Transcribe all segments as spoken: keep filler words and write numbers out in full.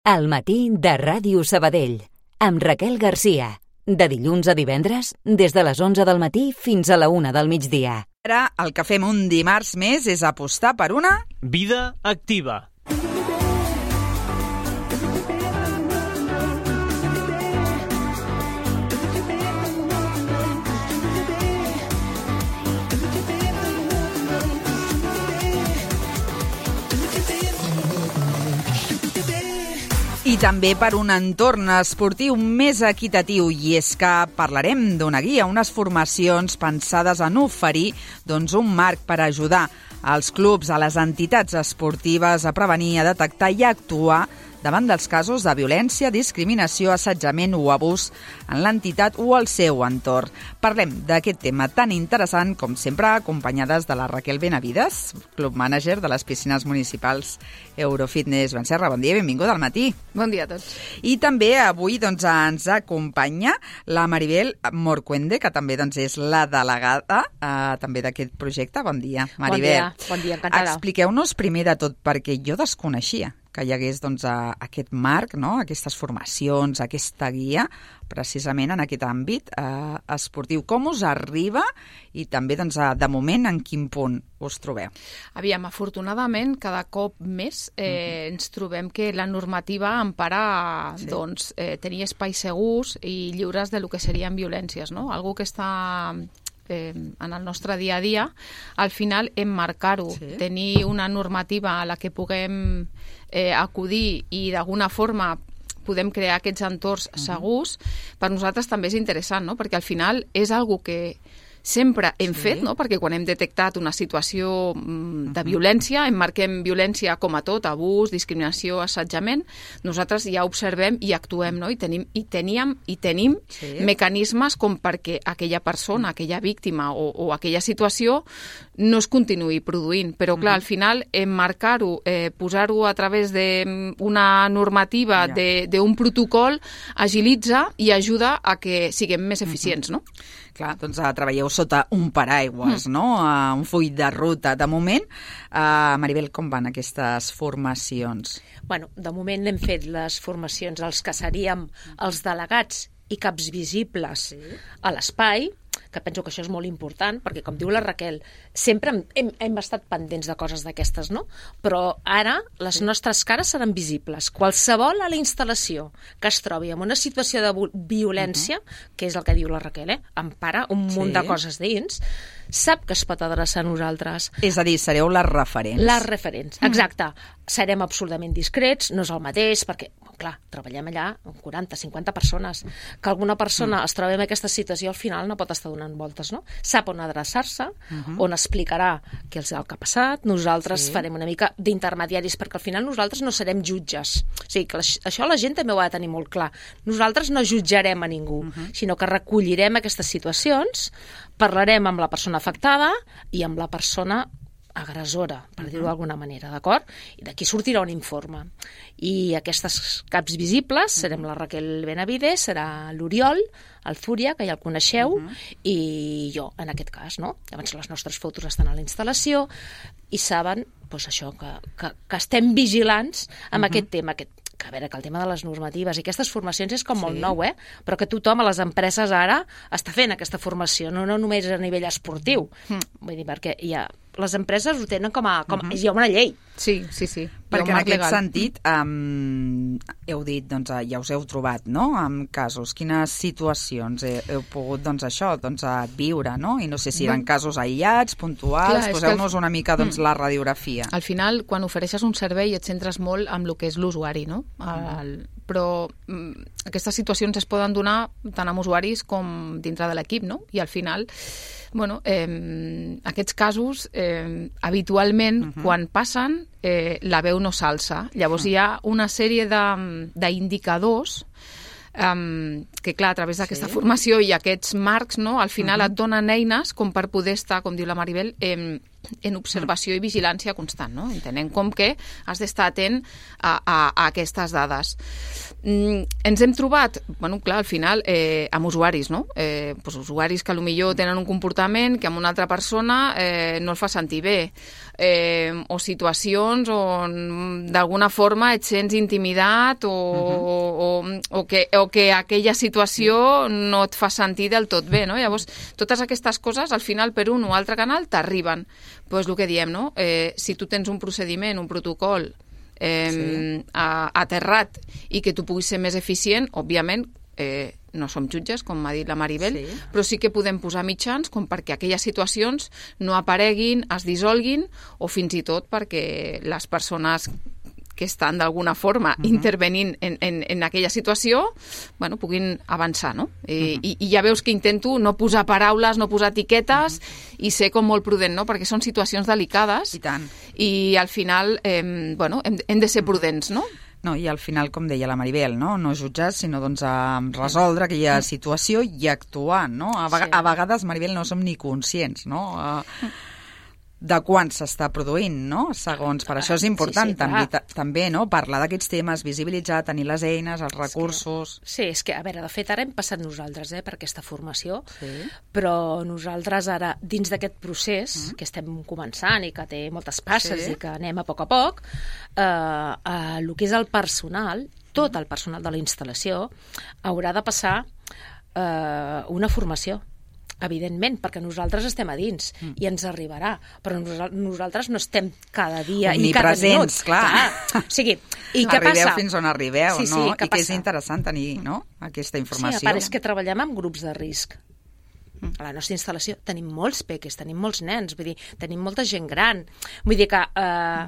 Al matí de Ràdio Sabadell, amb Raquel Garcia. De dilluns a divendres, des de les onze del matí fins a la una del migdia. Ara el que fem un dimarts més és apostar per una... Vida activa. I també per un entorn esportiu més equitatiu, i és que parlarem d'una guia, unes formacions pensades en oferir doncs, un marc per ajudar als clubs, a les entitats esportives a prevenir, a detectar i a actuar davant dels casos de violència, discriminació, assetjament o abús en l'entitat o al seu entorn. Parlem d'aquest tema tan interessant com sempre, acompanyades de la Raquel Benavides, club mànager de les piscines municipals Eurofitness Benserra. Bon dia, benvinguda al matí. Bon dia a tots. I també avui doncs, ens acompanya la Maribel Morcuende, que també doncs, és la delegada eh, també d'aquest projecte. Bon dia, Maribel. Bon dia, bon dia, encantada. Expliqueu-nos primer de tot, perquè jo desconeixia que hi hagués doncs, a, aquest marc, no? Aquestes formacions, aquesta guia, precisament en aquest àmbit eh, esportiu. Com us arriba i també, doncs, a, de moment, en quin punt us trobeu? Aviam, afortunadament, cada cop més eh, uh-huh. ens trobem que la normativa empara sí. doncs, eh, tenir espais segurs i lliures de lo que serien violències, no? Algo que està... Eh, en el nostre dia a dia, al final emmarcar-ho, sí. tenir una normativa a la que puguem eh, acudir i d'alguna forma podem crear aquests entorns uh-huh. segurs, per nosaltres també és interessant, no? Perquè al final és algo que sempre hem sí. fet, no? Perquè quan hem detectat una situació mm, de uh-huh. violència, emmarquem violència com a tot, abús, discriminació, assetjament, nosaltres ja observem i actuem, no? I tenim, i teníem, i tenim sí. mecanismes com perquè aquella persona, uh-huh. aquella víctima o, o aquella situació no es continuï produint. Però, clar, uh-huh. al final, emmarcar-ho, eh, posar-ho a través d'una normativa, yeah. d'un protocol, agilitza i ajuda a que siguem més eficients, uh-huh. no? Clar, doncs uh, treballeu sota un paraigües, mm. no? Uh, un full de ruta. De moment, uh, Maribel, com van aquestes formacions? Bueno, de moment hem fet les formacions, els que seríem els delegats i caps visibles sí. a l'espai, que penso que això és molt important, perquè, com diu la Raquel, sempre hem, hem estat pendents de coses d'aquestes, no? Però ara les sí. nostres cares seran visibles. Qualsevol a la instal·lació que es trobi en una situació de violència, uh-huh. que és el que diu la Raquel, eh? empara un sí. munt de coses dins, sap que es pot adreçar a nosaltres. És a dir, sereu les referents. Les referents, exacte. Mm. Serem absolutament discrets, no és el mateix, perquè, clar, treballem allà amb quaranta, cinquanta persones. Que alguna persona mm. es trobi en aquesta situació al final no pot estar donant voltes, no? Sap on adreçar-se, uh-huh. on explicarà què és el que ha passat, nosaltres sí. farem una mica d'intermediaris, perquè al final nosaltres no serem jutges. O sigui, que això la gent també ho ha de tenir molt clar. Nosaltres no jutjarem a ningú, uh-huh. sinó que recollirem aquestes situacions, parlarem amb la persona afectada i amb la persona agressora, per dir-ho d'alguna manera, d'acord? I d'aquí sortirà un informe. I aquestes caps visibles serem la Raquel Benavides, serà l'Oriol, el Fúria, que ja el coneixeu, uh-huh. i jo, en aquest cas, no? Llavors les nostres fotos estan a la instal·lació i saben, doncs això, que, que, que estem vigilants amb uh-huh. aquest tema, aquest que a veure, que el tema de les normatives i aquestes formacions és com sí. molt nou, eh? Però que tothom a les empreses ara està fent aquesta formació, no, no només a nivell esportiu. Mm. Vull dir, perquè hi ha, les empreses ho tenen com a... Com, uh-huh. hi ha una llei. Sí, sí, sí. Perquè en aquest legal. sentit, um, heu dit, doncs, ja us heu trobat, no?, amb casos. Quines situacions heu, heu pogut, doncs, això, doncs, viure, no? I no sé si eren casos aïllats, puntuals, Clar, poseu-nos una mica, doncs, mm. la radiografia. Al final, quan ofereixes un servei, et centres molt amb el que és l'usuari, no? El, però mm, aquestes situacions es poden donar tant amb usuaris com dintre de l'equip, no? I al final, bueno, eh, aquests casos, eh, habitualment, uh-huh. quan passen, eh, la veu no s'alça. Llavors uh-huh. hi ha una sèrie d'indicadors Um, que clar, a través d'aquesta sí. formació i aquests marcs, no, al final uh-huh. et donen eines com per poder estar, com diu la Maribel, eh, en observació i vigilància constant, no? Entenent com que has d'estar atent a, a, a aquestes dades. Mm, ens hem trobat, bueno, clar, al final, eh, amb usuaris, no? Eh, doncs usuaris que potser tenen un comportament que amb una altra persona eh, no el fa sentir bé, eh, o situacions on d'alguna forma et sents intimidat o, uh-huh. o, o, que, o que aquella situació no et fa sentir del tot bé, no? Llavors, totes aquestes coses, al final, per un o altre canal, t'arriben. Pues el que diem, no? Eh, si tu tens un procediment, un protocol eh, sí. a, aterrat i que tu puguis ser més eficient, òbviament, eh, no som jutges, com m'ha dit la Maribel, sí. però sí que podem posar mitjans com perquè aquelles situacions no apareguin, es dissolguin, o fins i tot perquè les persones que estan d'alguna forma uh-huh. intervenint en, en, en aquella situació, bueno, puguin avançar, no? I, uh-huh. i, I ja veus que intento no posar paraules, no posar etiquetes uh-huh. i ser com molt prudent, no? Perquè són situacions delicades. I tant. I al final, eh, bueno, hem, hem de ser prudents, no? No, i al final, com deia la Maribel, no, no jutjar, sinó doncs, a resoldre aquella situació i actuar, no? A, veg- sí. a vegades, Maribel, no som ni conscients, no? A, de quan s'està produint, no? Segons, per això és important sí, sí, també, ta, també, no? Parlar d'aquests temes, visibilitzar, tenir les eines, els recursos... És que, sí, és que, a veure, de fet, ara hem passat nosaltres eh, per aquesta formació, sí. però nosaltres ara, dins d'aquest procés, mm. que estem començant i que té moltes passes sí. i que anem a poc a poc, eh, eh, el que és el personal, tot el personal de la instal·lació, haurà de passar eh, una formació, evidentment, perquè nosaltres estem a dins mm. i ens arribarà, però nosaltres no estem cada dia i cada minut. Clar. clar. O sigui, i què arribeu passa? Fins on arribeu, sí, sí, no? I que és interessant tenir no? aquesta informació. Sí, a part és que treballem amb grups de risc. A la nostra instal·lació tenim molts peques, tenim molts nens, vull dir, tenim molta gent gran. Vull dir que eh,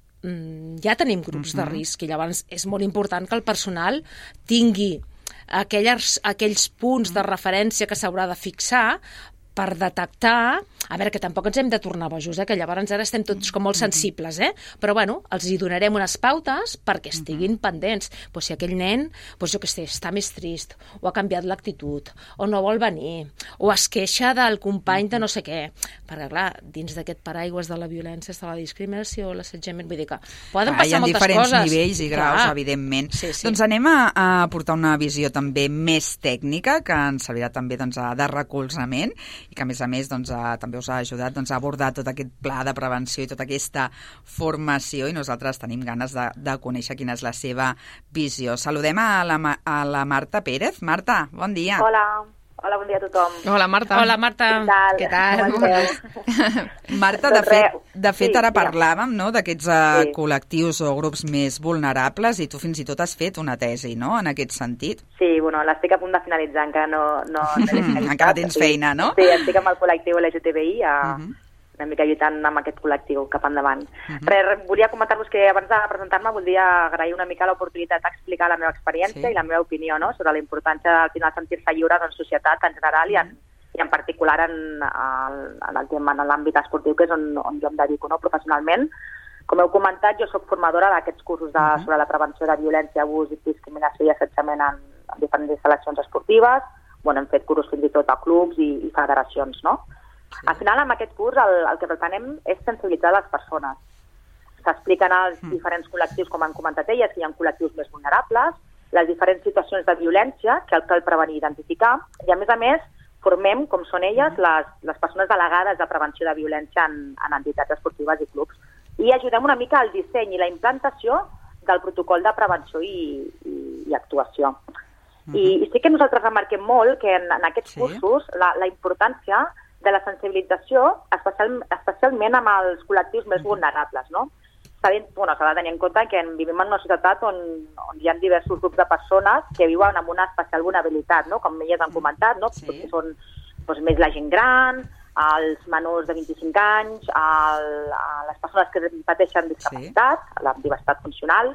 ja tenim grups uh-huh. de risc i llavors és molt important que el personal tingui aquelles, aquells punts de referència que s'haurà de fixar per detectar... A veure, que tampoc ens hem de tornar bojos, eh? Que llavors ara estem tots com molt sensibles, eh? Però, bueno, els hi donarem unes pautes perquè estiguin pendents. Pues si aquell nen, pues jo què sé, està més trist, o ha canviat l'actitud, o no vol venir, o es queixa del company de no sé què. Perquè, clar, dins d'aquest paraigües de la violència està la discriminació, l'assetjament, vull dir que poden passar moltes coses. Hi ha diferents nivells i graus, clar. Evidentment. Sí, sí. Doncs anem a, a portar una visió també més tècnica, que ens servirà també doncs, de recolzament, i que, a més a més, doncs, a, també us ha ajudat doncs, a abordar tot aquest pla de prevenció i tota aquesta formació, i nosaltres tenim ganes de, de conèixer quina és la seva visió. Saludem a la, a la Marta Pérez. Marta, bon dia. Hola. Hola, bon dia a tothom. Hola, Marta. Hola, Marta. Què tal? Què tal? Marta, de fet, de fet ara parlàvem no, d'aquests uh, sí. col·lectius o grups més vulnerables i tu fins i tot has fet una tesi, no?, en aquest sentit. Sí, bueno, l'estic a punt de finalitzar, encara no... no, no encara tens feina, no? Sí, estic amb el col·lectiu L G T B I a... Uh-huh. una mica lluitant amb aquest col·lectiu cap endavant. Uh-huh. Res, volia comentar-vos que abans de presentar-me volia agrair una mica l'oportunitat d'explicar la meva experiència sí. i la meva opinió no? sobre la importància al final sentir-se lliure en societat en general uh-huh. i, en, i en particular en, en, en el tema en l'àmbit esportiu, que és on, on jo em dedico no? professionalment. Com heu comentat, jo soc formadora d'aquests cursos de, uh-huh. sobre la prevenció de violència, abús, discriminació i assetjament en, en diferents instal·lacions esportives. Bueno, hem fet cursos fins i tot a clubs i, i federacions, no? Sí. Al final, amb aquest curs, el, el que pretenem és sensibilitzar les persones. S'expliquen els mm. diferents col·lectius, com han comentat elles, que hi ha col·lectius més vulnerables, les diferents situacions de violència que cal prevenir i identificar, i a més a més formem, com són elles, les, les persones delegades de prevenció de violència en, en entitats esportives i clubs. I ajudem una mica al disseny i la implantació del protocol de prevenció i, i, i actuació. Mm-hmm. I, I sí que nosaltres remarquem molt que en, en aquests sí. cursos la, la importància de la sensibilització, especial, especialment amb els col·lectius més vulnerables, no? S'ha de, bueno, s'ha de tenir en compte que vivim en una societat on, on hi ha diversos grups de persones que viuen amb una especial vulnerabilitat, no? Com elles han comentat, no? Sí. Potser són doncs, més la gent gran, els menors de vint-i-cinc anys, el, les persones que pateixen discapacitat, sí. la diversitat funcional,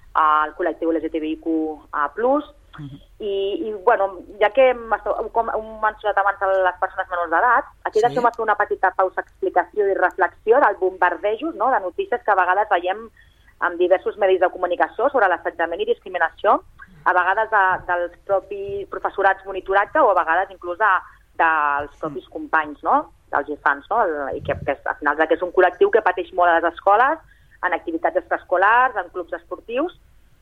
el col·lectiu L G T B I Q A plus, Uh-huh. I, i, bueno, ja que hem, com hem mencionat abans les persones menors d'edat, aquí sí. deixem fer una petita pausa, explicació i reflexió del bombardejos no? de notícies que a vegades veiem en diversos medis de comunicació sobre l'assetjament i discriminació, a vegades de, dels propis professorats monitoratge o a vegades inclús de, dels propis companys, no?, dels infants, no?, i que, que al final que és un col·lectiu que pateix molt a les escoles, en activitats extraescolars, en clubs esportius.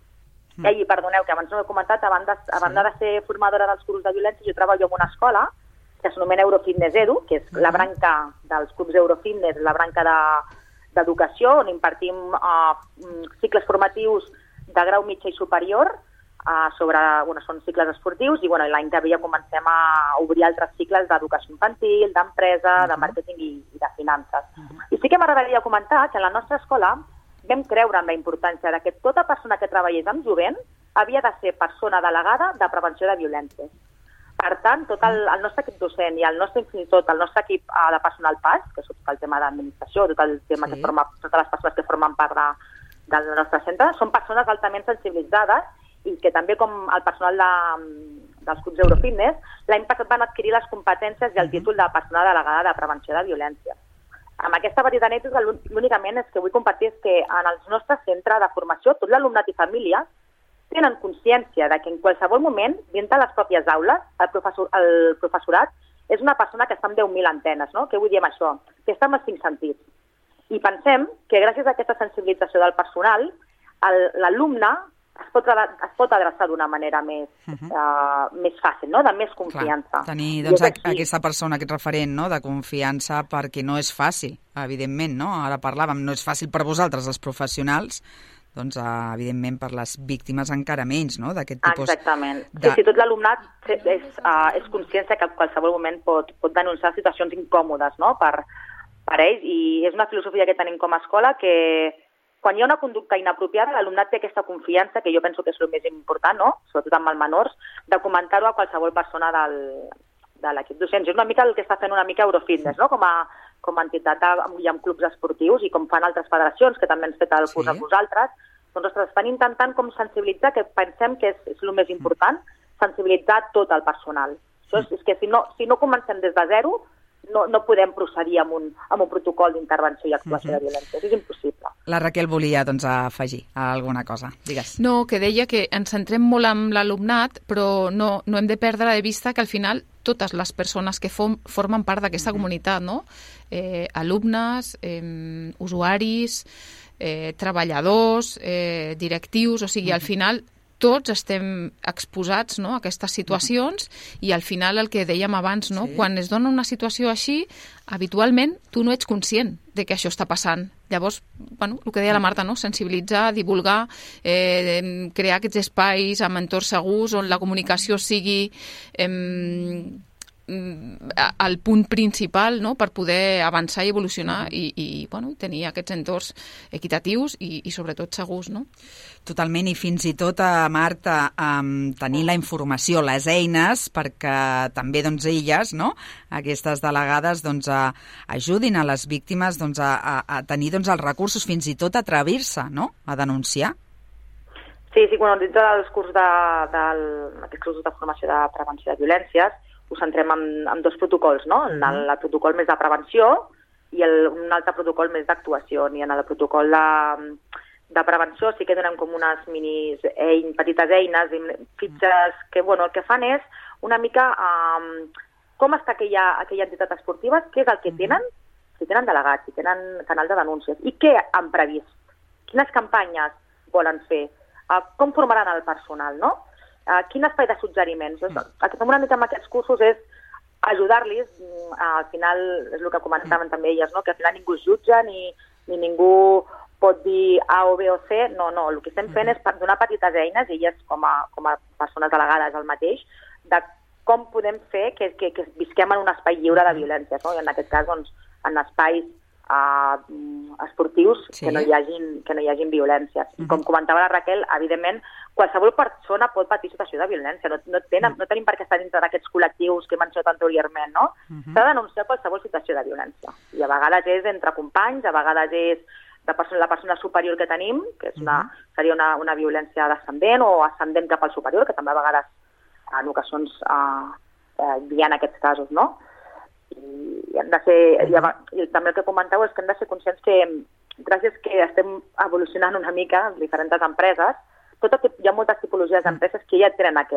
Mm. I perdoneu, que abans no ho he comentat, a banda, a banda sí. de ser formadora dels clubs de violència, jo treballo en una escola que s'anomena Eurofitness Edu, que és mm. la branca dels clubs Eurofitness, la branca d'educació, de, on impartim uh, cicles formatius de grau mitjà i superior, uh, sobre, bueno, són cicles esportius, i bueno, l'any que ve ja comencem a obrir altres cicles d'educació infantil, d'empresa, mm. de màrqueting i, i de finances. Mm. I sí que m'agradaria comentar que en la nostra escola vam creure en la importància de que tota persona que treballés amb jovent havia de ser persona delegada de prevenció de violències. Per tant, tot el, el nostre equip docent i el nostre, fins i tot el nostre equip uh, de personal P A S, que és tot el tema d'administració, tot el tema sí. que forma, totes les persones que formen part de, del nostre centre, són persones altament sensibilitzades i que també, com el personal de, dels clubs Eurofitness, l'any passat van adquirir les competències i el títol de persona delegada de prevenció de violència. Amb aquesta petita anècdota, l'únicament és que vull compartir és que en el nostre centre de formació, tot l'alumnat i famílies tenen consciència de que en qualsevol moment, dintre les pròpies aules, el, professor, el professorat és una persona que està amb deu mil antenes, no? Què vull dir amb això? Que està amb els cinc sentits. I pensem que gràcies a aquesta sensibilització del personal, l'alumne es pot, es pot adreçar d'una manera més, uh -huh. uh, més fàcil, no?, de més confiança. Clar, tenir doncs, aquí... aquesta persona, aquest referent, no?, de confiança, perquè no és fàcil, evidentment, no? Ara parlàvem, no és fàcil per vosaltres, els professionals, doncs, uh, evidentment, per les víctimes encara menys, no?, d'aquest tipus... Exactament. De... Sí, sí, tot l'alumnat és, uh, és consciència que en qualsevol moment pot, pot denunciar situacions incòmodes, no?, per, per ells, i és una filosofia que tenim com a escola que quan hi ha una conducta inapropiada, l'alumnat té aquesta confiança, que jo penso que és el més important, no?, sobretot amb els menors, de comentar-ho a qualsevol persona del, de l'equip docent. És una mica el que està fent una mica Eurofitness, no?, com a, com a entitat i amb clubs esportius i com fan altres federacions, que també han fet el curs sí. a vosaltres. Doncs, ostres, estan intentant com sensibilitzar, que pensem que és, és el més important, sensibilitzar tot el personal. Això és, és que si no, si no comencem des de zero, no, no podem procedir amb un, amb un protocol d'intervenció i actuació uh-huh. de violència. Això és impossible. La Raquel volia doncs, afegir alguna cosa. Digues. No, que deia que ens centrem molt en l'alumnat, però no, no hem de perdre de vista que al final totes les persones que form, formen part d'aquesta uh-huh. comunitat, no? Eh, alumnes, eh, usuaris, eh, treballadors, eh, directius, o sigui, uh-huh. al final tots estem exposats, no?, a aquestes situacions i al final el que dèiem abans, no? Sí. Quan es dona una situació així, habitualment tu no ets conscient de que això està passant. Llavors, bueno, el que deia la Marta, no?, sensibilitzar, divulgar, eh, crear aquests espais amb entorns segurs on la comunicació sigui eh, el punt principal, no?, per poder avançar i evolucionar i, i bueno, tenir aquests entorns equitatius i, i sobretot segurs, no? Totalment, i fins i tot, a Marta, um, tenir la informació, les eines, perquè també doncs, elles, no?, aquestes delegades, doncs, a, ajudin a les víctimes doncs, a, a, a tenir doncs, els recursos, fins i tot a atrevir-se, no?, a denunciar. Sí, sí, bueno, dintre dels cursos de, del, aquests cursos de formació de prevenció de violències, us centrem en, en dos protocols, no? En el, el protocol més de prevenció i el, un altre protocol més d'actuació. I en el protocol de, de prevenció sí que donem com unes minis, ein, petites eines, fitxes que, bueno, el que fan és una mica um, com està aquella, aquella entitat esportiva, què és el que tenen, si tenen delegats, si tenen canal de denúncies, i què han previst, quines campanyes volen fer, uh, com formaran el personal, no? Uh, quin espai de suggeriments. Mm. El que fem una mica amb aquests cursos és ajudar-los, uh, al final és el que comentaven mm. també elles, no? Que al final ningú es jutja ni, ni ningú pot dir A o B o C, no, no, el que estem fent mm. és donar petites eines, elles com a, com a persones delegades el mateix, de com podem fer que, que, que visquem en un espai lliure de violències, no? I en aquest cas, doncs, en espais Uh, esportius sí. que, no hi hagin, que no hi hagin violències. Uh-huh. Com comentava la Raquel, evidentment, qualsevol persona pot patir situació de violència. No, no, tenen, uh-huh. no tenim per què estar dintre d'aquests col·lectius que he mencionat anteriorment, no? Uh-huh. S'ha de denunciar qualsevol situació de violència. I a vegades és entre companys, a vegades és de persona, la persona superior que tenim, que és una, uh-huh. seria una, una violència descendent o ascendent cap al superior, que també a vegades en ocasions uh, uh, hi ha aquests casos, no? I, hem de ser, i, i també el que comenteu és que hem de ser conscients que gràcies que estem evolucionant una mica en diferents empreses, tot que hi ha moltes tipologies d'empreses que ja tenen aquest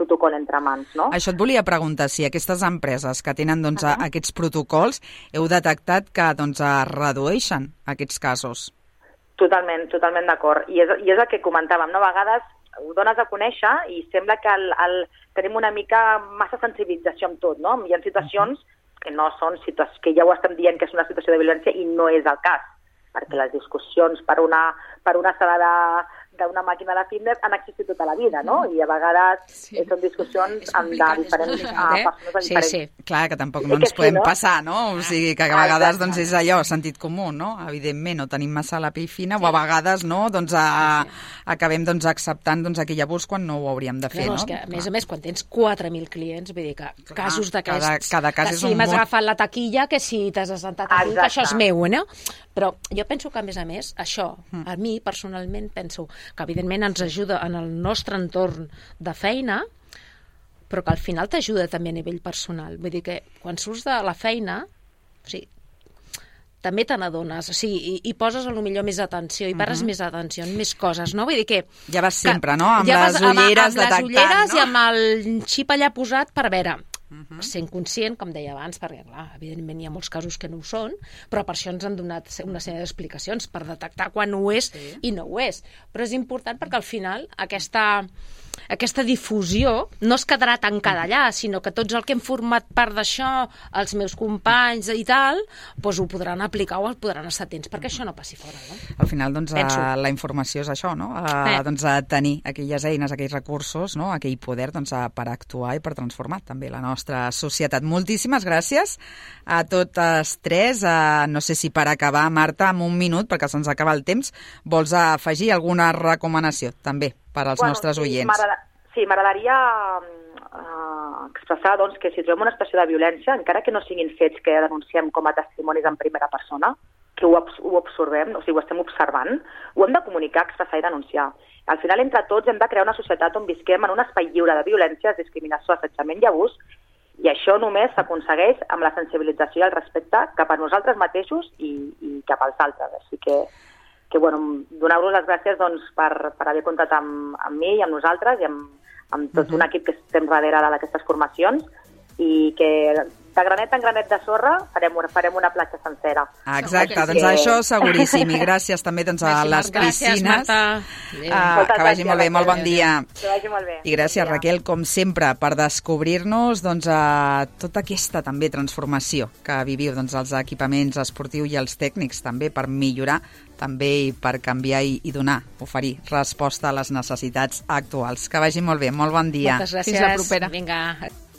protocol entre mans, no? Això et volia preguntar, si aquestes empreses que tenen doncs, uh -huh. aquests protocols heu detectat que doncs, es redueixen aquests casos. Totalment, totalment d'acord. I és, I és el que comentàvem, no? A vegades ho dones a conèixer i sembla que el, el, tenim una mica massa sensibilització amb tot, no? Hi ha situacions uh -huh. que no són situacions, que ja ho estem dient que és una situació de violència i no és el cas, perquè les discussions per una, per una sala de d'una màquina de fitness han existit tota la vida, no? I a vegades sí. són discussions amb de diferents eh? persones de diferents... Sí, sí. Clar, que tampoc no ens sí, podem no? passar, no? O sigui, que a vegades doncs, és allò, sentit comú, no? Evidentment, no tenim massa la pell fina, sí. o a vegades no, doncs, a, acabem doncs, acceptant doncs, aquell abús quan no ho hauríem de fer, no? no? És que, a més a més, quan tens quatre mil clients, vull dir que clar, casos d'aquests... Cada, cada cas que és si un m'has mot... agafat la taquilla, que si t'has assentat aquí, que això és meu, no? Però jo penso que, a més a més, això, a mi, personalment, penso que, evidentment, ens ajuda en el nostre entorn de feina, però que al final t'ajuda també a nivell personal. Vull dir que quan surts de la feina, o sigui, també te n'adones, o sigui, i, i poses a lo millor més atenció, i pares uh -huh. més atenció en més coses, no? Vull dir que... Ja vas sempre, no? Amb ja les ulleres amb, amb detectant, les ulleres no? i amb el xip allà posat per veure... Uh-huh. Sent conscient, com deia abans, perquè, clar, evidentment hi ha molts casos que no ho són, però per això ens han donat una sèrie d'explicacions per detectar quan ho és sí. i no ho és. Però és important perquè al final aquesta, aquesta difusió no es quedarà tancada allà, sinó que tots els que hem format part d'això, els meus companys i tal, doncs ho podran aplicar o podran estar atents, perquè això no passi fora, no? Al final, doncs, a, la informació és això, no? A, eh. doncs, a tenir aquelles eines, aquells recursos, no? Aquell poder doncs, a, per actuar i per transformar també la nostra societat. Moltíssimes gràcies a totes tres. Uh, no sé si per acabar, Marta, en un minut, perquè se'ns acaba el temps, vols afegir alguna recomanació també per als bueno, nostres sí, oients? Sí, m'agradaria uh, expressar doncs, que si trobem una situació de violència, encara que no siguin fets que denunciem com a testimonis en primera persona, que ho, ho absorbem, o sigui, ho estem observant, ho hem de comunicar, expressar i denunciar. Al final, entre tots, hem de crear una societat on visquem en un espai lliure de violències, discriminació, assetjament i abús, i això només s'aconsegueix amb la sensibilització i el respecte cap a nosaltres mateixos i, i cap als altres. Així que, que bueno, donar-vos les gràcies doncs, per, per haver comptat amb, amb mi i amb nosaltres i amb, amb tot uh-huh. un equip que estem darrere d'aquestes formacions i que de granet en granet de sorra farem una, farem una platja sencera. Exacte, sí. Doncs això seguríssim. I gràcies també doncs, a les piscines. Gràcies, Marta. Uh, que vagi molt bé, molt bon dia. Que vagi molt bé. I gràcies, Raquel, com sempre, per descobrir-nos doncs, a tota aquesta també transformació que viviu doncs, els equipaments esportius i els tècnics també per millorar també i per canviar i, i donar, oferir resposta a les necessitats actuals. Que vagi molt bé, molt bon dia. Moltes gràcies. Fins la propera. Vinga.